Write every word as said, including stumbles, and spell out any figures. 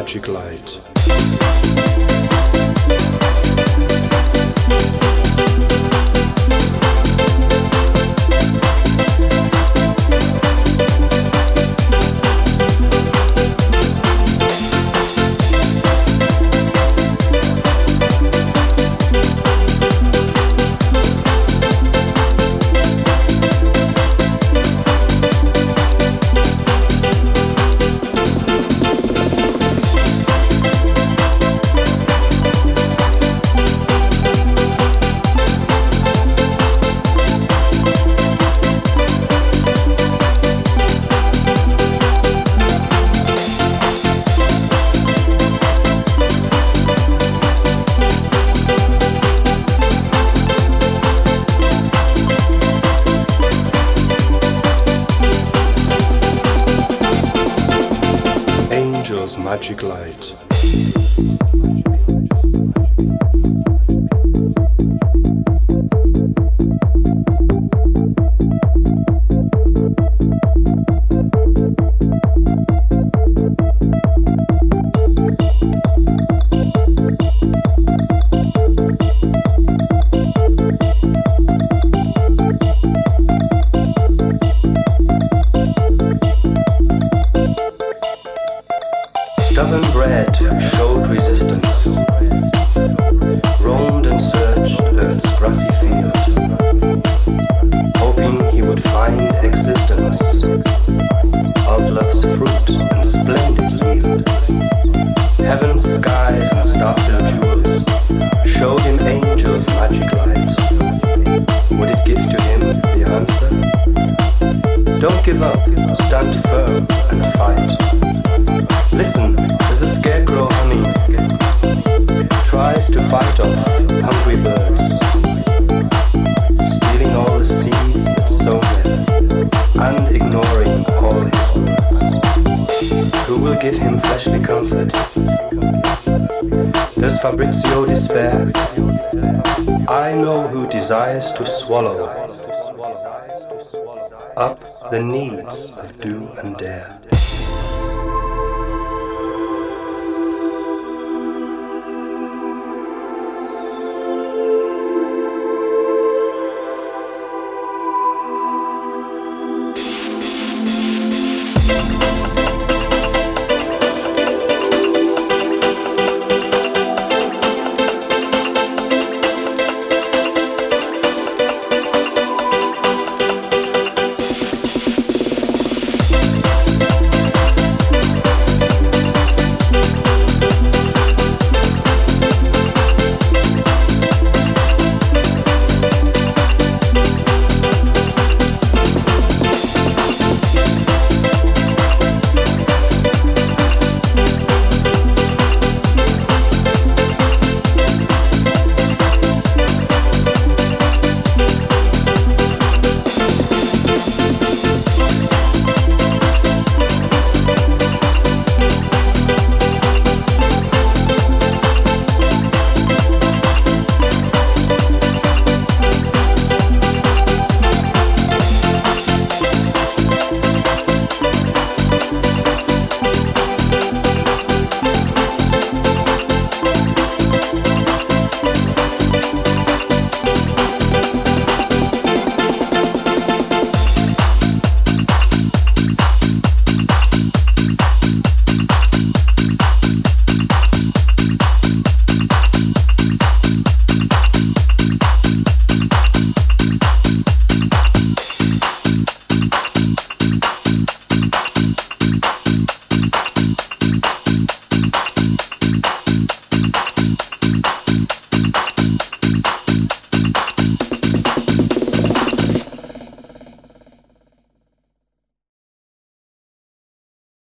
magic light. Magic light. Stubborn bread showed resistance, roamed and searched Earth's grassy field, hoping he would find existence of love's fruit and splendid yield. Heaven's skies and star-filled jewels showed him angels' magic light. Would it give to him the answer? Don't give up, stand firm and fight. Listen as the scarecrow honey tries to fight off hungry birds, stealing all the seeds that sow them and ignoring all his words. Who will give him fleshly comfort? Does Fabrizio despair? I know who desires to swallow up the needs of do and dare.